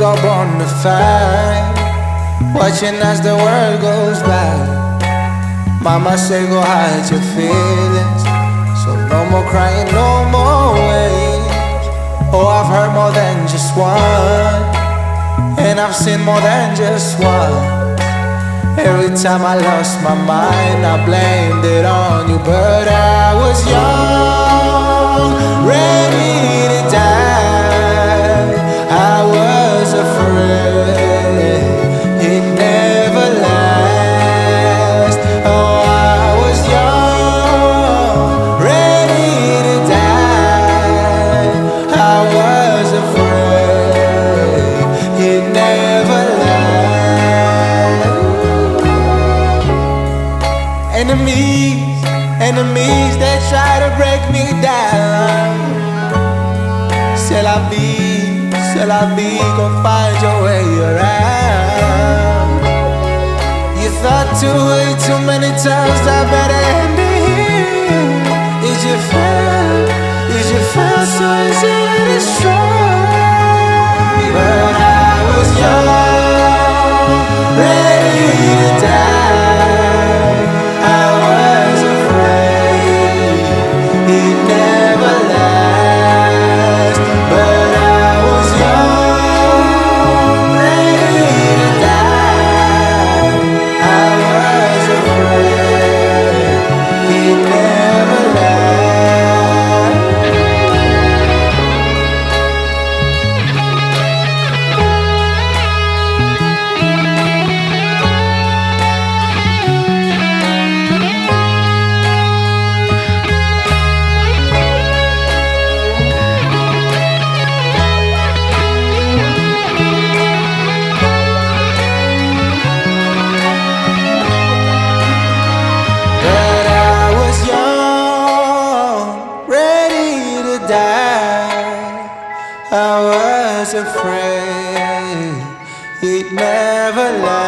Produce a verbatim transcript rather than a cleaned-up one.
are born to fight, watching as the world goes by. Mama say go hide your feelings, so no more crying, no more waves. Oh, I've heard more than just one, and I've seen more than just one. Every time I lost my mind, I blamed it on you, but I was young, ready to die. I was afraid it never lasts. Oh, I was young, ready to die. I was afraid it never lasts. Enemies, enemies that try to break me down. C'est la vie, c'est la vie, go find your way around. You thought too way too many times I better end it here. Is you fail, is you fail so easy to destroy? But I was young, ready to die. I was afraid it never lasts.